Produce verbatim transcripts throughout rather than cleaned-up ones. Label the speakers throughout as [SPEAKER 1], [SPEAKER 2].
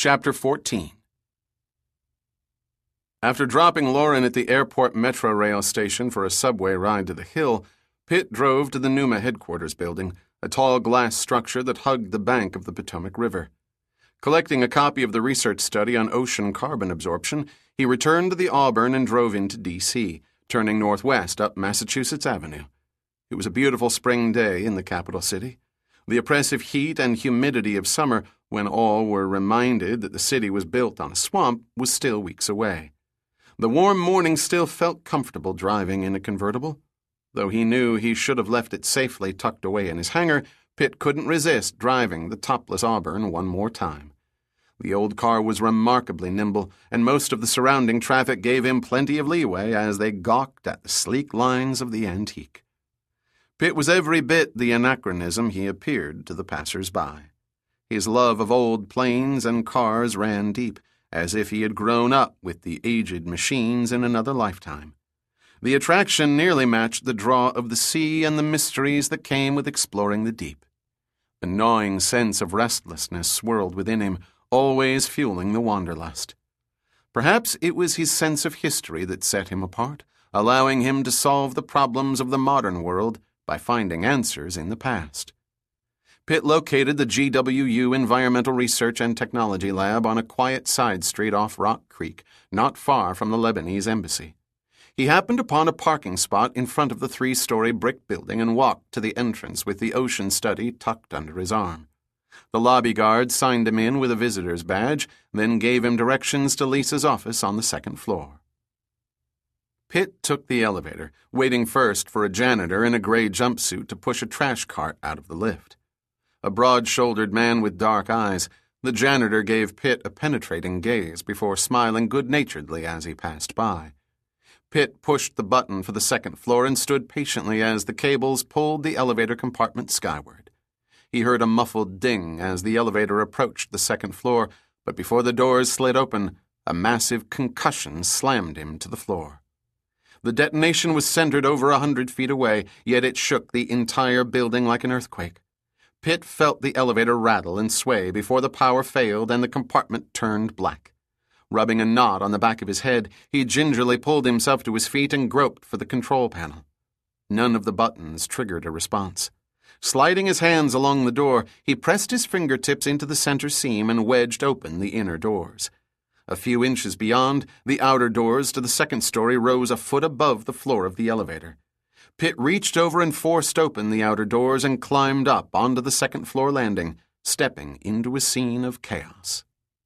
[SPEAKER 1] Chapter fourteen. After dropping Lauren at the airport metro rail station for a subway ride to the Hill, Pitt drove to the Numa headquarters building, a tall glass structure that hugged the bank of the Potomac River. Collecting a copy of the research study on ocean carbon absorption, he returned to the Auburn and drove into D C, turning northwest up Massachusetts Avenue. It was a beautiful spring day in the capital city. The oppressive heat and humidity of summer, when all were reminded that the city was built on a swamp, was still weeks away. The warm morning still felt comfortable driving in a convertible. Though he knew he should have left it safely tucked away in his hangar, Pitt couldn't resist driving the topless Auburn one more time. The old car was remarkably nimble, and most of the surrounding traffic gave him plenty of leeway as they gawked at the sleek lines of the antique. Pitt was every bit the anachronism he appeared to the passers-by. His love of old planes and cars ran deep, as if he had grown up with the aged machines in another lifetime. The attraction nearly matched the draw of the sea and the mysteries that came with exploring the deep. A gnawing sense of restlessness swirled within him, always fueling the wanderlust. Perhaps it was his sense of history that set him apart, allowing him to solve the problems of the modern world by finding answers in the past. Pitt located the G W U Environmental Research and Technology Lab on a quiet side street off Rock Creek, not far from the Lebanese embassy. He happened upon a parking spot in front of the three-story brick building and walked to the entrance with the ocean study tucked under his arm. The lobby guard signed him in with a visitor's badge, then gave him directions to Lisa's office on the second floor. Pitt took the elevator, waiting first for a janitor in a gray jumpsuit to push a trash cart out of the lift. A broad-shouldered man with dark eyes, the janitor gave Pitt a penetrating gaze before smiling good-naturedly as he passed by. Pitt pushed the button for the second floor and stood patiently as the cables pulled the elevator compartment skyward. He heard a muffled ding as the elevator approached the second floor, but before the doors slid open, a massive concussion slammed him to the floor. The detonation was centered over a hundred feet away, yet it shook the entire building like an earthquake. Pitt felt the elevator rattle and sway before the power failed and the compartment turned black. Rubbing a knot on the back of his head, he gingerly pulled himself to his feet and groped for the control panel. None of the buttons triggered a response. Sliding his hands along the door, he pressed his fingertips into the center seam and wedged open the inner doors. A few inches beyond, the outer doors to the second story rose a foot above the floor of the elevator. Pitt reached over and forced open the outer doors and climbed up onto the second-floor landing, stepping into a scene of chaos.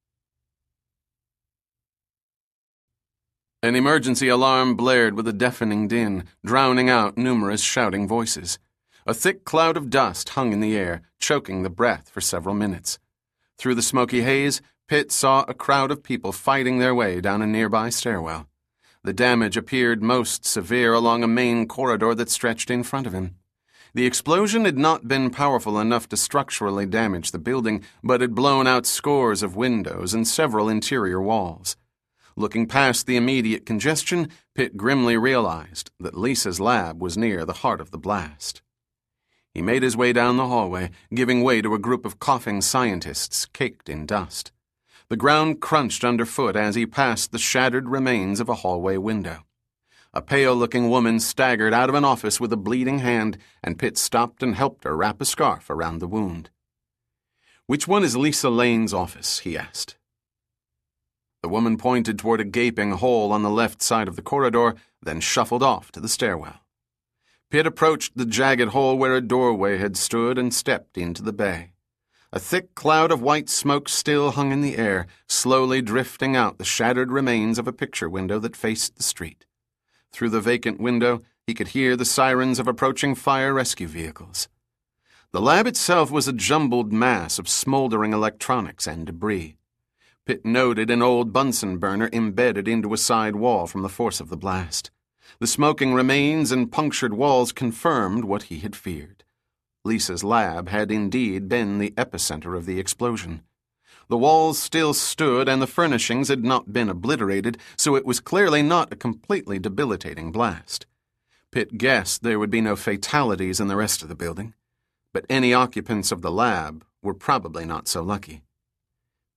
[SPEAKER 1] An emergency alarm blared with a deafening din, drowning out numerous shouting voices. A thick cloud of dust hung in the air, choking the breath for several minutes. Through the smoky haze, Pitt saw a crowd of people fighting their way down a nearby stairwell. The damage appeared most severe along a main corridor that stretched in front of him. The explosion had not been powerful enough to structurally damage the building, but had blown out scores of windows and several interior walls. Looking past the immediate congestion, Pitt grimly realized that Lisa's lab was near the heart of the blast. He made his way down the hallway, giving way to a group of coughing scientists caked in dust. The ground crunched underfoot as he passed the shattered remains of a hallway window. A pale-looking woman staggered out of an office with a bleeding hand, and Pitt stopped and helped her wrap a scarf around the wound. "Which one is Lisa Lane's office?" he asked. The woman pointed toward a gaping hole on the left side of the corridor, then shuffled off to the stairwell. Pitt approached the jagged hole where a doorway had stood and stepped into the bay. A thick cloud of white smoke still hung in the air, slowly drifting out the shattered remains of a picture window that faced the street. Through the vacant window, he could hear the sirens of approaching fire rescue vehicles. The lab itself was a jumbled mass of smoldering electronics and debris. Pitt noted an old Bunsen burner embedded into a side wall from the force of the blast. The smoking remains and punctured walls confirmed what he had feared. Lisa's lab had indeed been the epicenter of the explosion. The walls still stood and the furnishings had not been obliterated, so it was clearly not a completely debilitating blast. Pitt guessed there would be no fatalities in the rest of the building, but any occupants of the lab were probably not so lucky.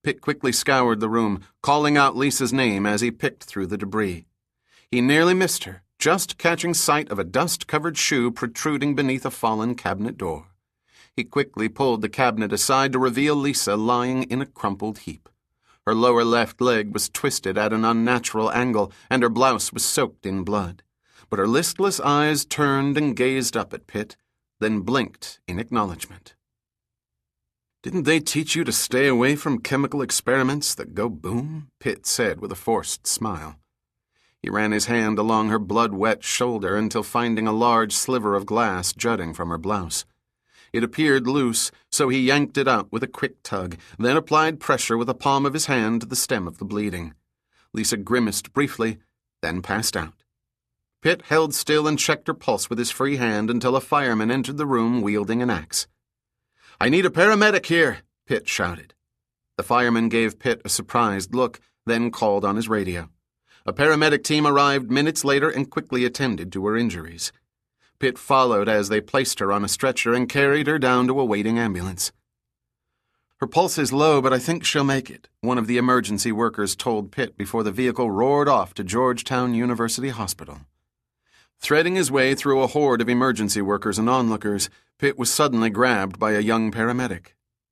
[SPEAKER 1] Pitt quickly scoured the room, calling out Lisa's name as he picked through the debris. He nearly missed her, just catching sight of a dust-covered shoe protruding beneath a fallen cabinet door. He quickly pulled the cabinet aside to reveal Lisa lying in a crumpled heap. Her lower left leg was twisted at an unnatural angle, and her blouse was soaked in blood. But her listless eyes turned and gazed up at Pitt, then blinked in acknowledgement. "Didn't they teach you to stay away from chemical experiments that go boom?" Pitt said with a forced smile. He ran his hand along her blood-wet shoulder until finding a large sliver of glass jutting from her blouse. It appeared loose, so he yanked it out with a quick tug, then applied pressure with the palm of his hand to the stem of the bleeding. Lisa grimaced briefly, then passed out. Pitt held still and checked her pulse with his free hand until a fireman entered the room wielding an axe. "I need a paramedic here," Pitt shouted. The fireman gave Pitt a surprised look, then called on his radio. A paramedic team arrived minutes later and quickly attended to her injuries. Pitt followed as they placed her on a stretcher and carried her down to a waiting ambulance. "Her pulse is low, but I think she'll make it," one of the emergency workers told Pitt before the vehicle roared off to Georgetown University Hospital. Threading his way through a horde of emergency workers and onlookers, Pitt was suddenly grabbed by a young paramedic.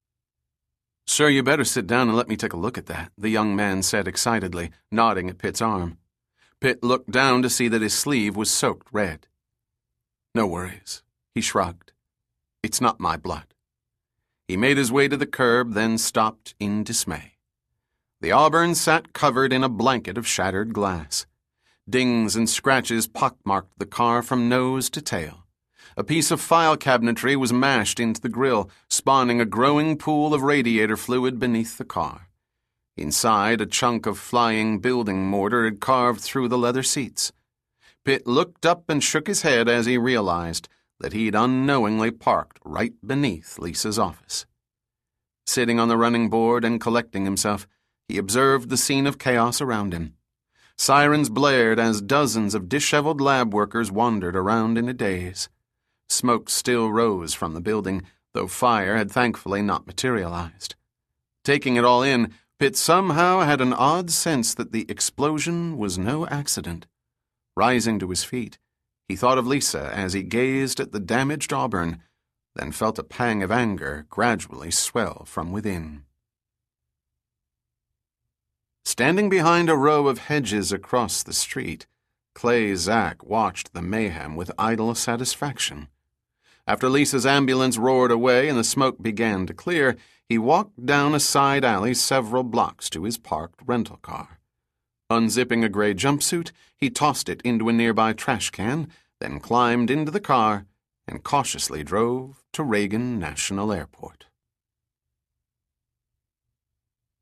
[SPEAKER 1] "Sir, you better sit down and let me take a look at that," the young man said excitedly, nodding at Pitt's arm. Pitt looked down to see that his sleeve was soaked red. "No worries," he shrugged. "It's not my blood." He made his way to the curb, then stopped in dismay. The Auburn sat covered in a blanket of shattered glass. Dings and scratches pockmarked the car from nose to tail. A piece of file cabinetry was mashed into the grill, spawning a growing pool of radiator fluid beneath the car. Inside, a chunk of flying building mortar had carved through the leather seats. Pitt looked up and shook his head as he realized that he'd unknowingly parked right beneath Lisa's office. Sitting on the running board and collecting himself, he observed the scene of chaos around him. Sirens blared as dozens of disheveled lab workers wandered around in a daze. Smoke still rose from the building, though fire had thankfully not materialized. Taking it all in, Pitt somehow had an odd sense that the explosion was no accident. Rising to his feet, he thought of Lisa as he gazed at the damaged Auburn, then felt a pang of anger gradually swell from within. Standing behind a row of hedges across the street, Clay Zack watched the mayhem with idle satisfaction. After Lisa's ambulance roared away and the smoke began to clear, he walked down a side alley several blocks to his parked rental car. Unzipping a gray jumpsuit, he tossed it into a nearby trash can, then climbed into the car and cautiously drove to Reagan National Airport.